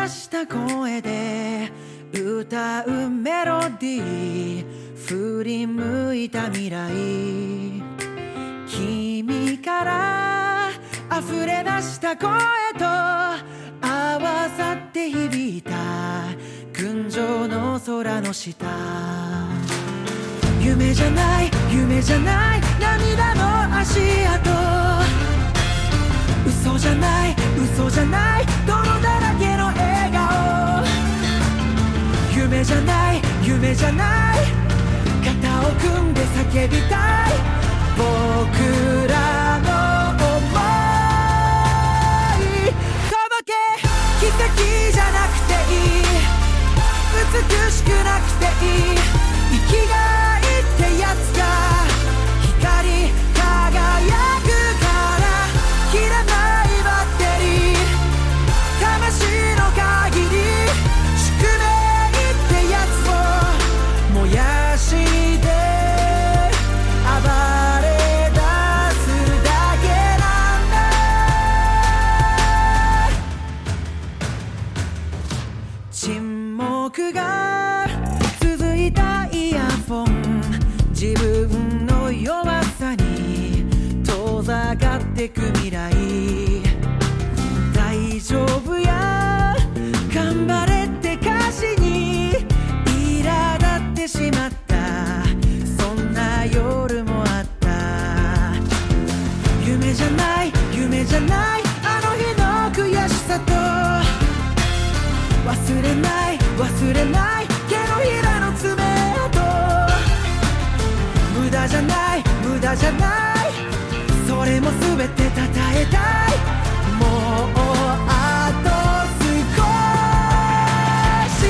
出した声で歌うメロディー、振り向いた未来、君から溢れ出した声と合わさって響いた群青の空の下、夢じゃない夢じゃない涙の足跡、嘘じゃない嘘じゃない泥だらけの笑顔、夢じゃない夢じゃない肩を組んで叫びたい僕らの想い、届け奇跡じゃなくていい、美しくなくていい、生きがいってやつが光り輝くから切らないバッテリー、魂の限り宿命ってやつを燃やして暴れ出すだけなんだ。沈黙が続いたイヤフォン、自分の弱さに遠ざかってく未来、大丈夫や頑張れって歌詞に苛立ってしまった、そんな夜もあった。夢じゃない夢じゃないあの日の悔しさと、忘れない忘れない手のひらの爪痕、無駄じゃない無駄じゃないそれも全てたたえたい、もうあと少し、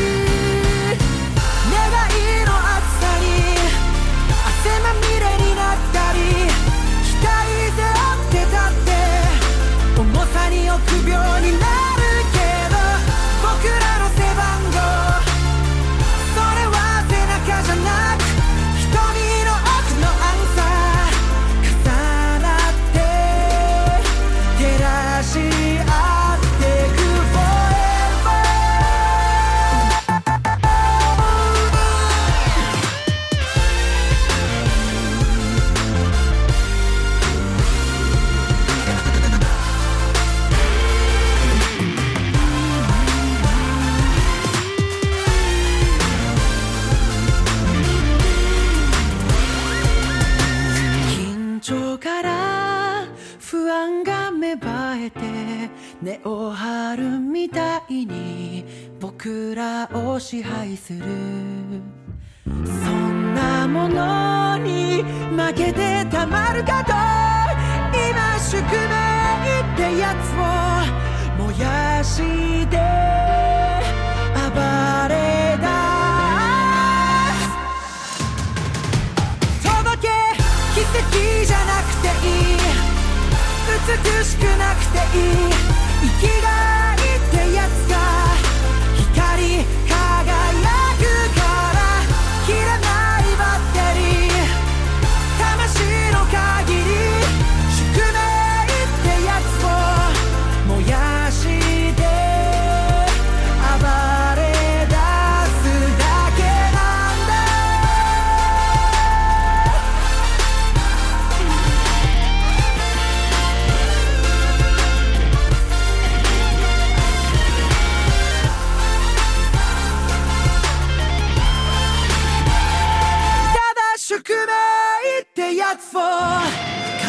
願いの厚さに汗まみれになったり、期待背負ってたって重さに臆病になるけど、僕らの背番号それは背中じゃなく瞳の奥のアンサー、重なって照らし合ってく forever。 緊張から不安が芽生えて根を張るみたいに僕らを支配する、そんなものに負けてたまるかと、今宿命ってやつを燃やして暴れ出す、届け奇跡じゃなくていい、美しくなくていい、生きがいってやつが光り輝くから切らないバッテリー、魂の限り宿命ってやつを燃やして暴れ出すだけなんだ。宿命ってやつを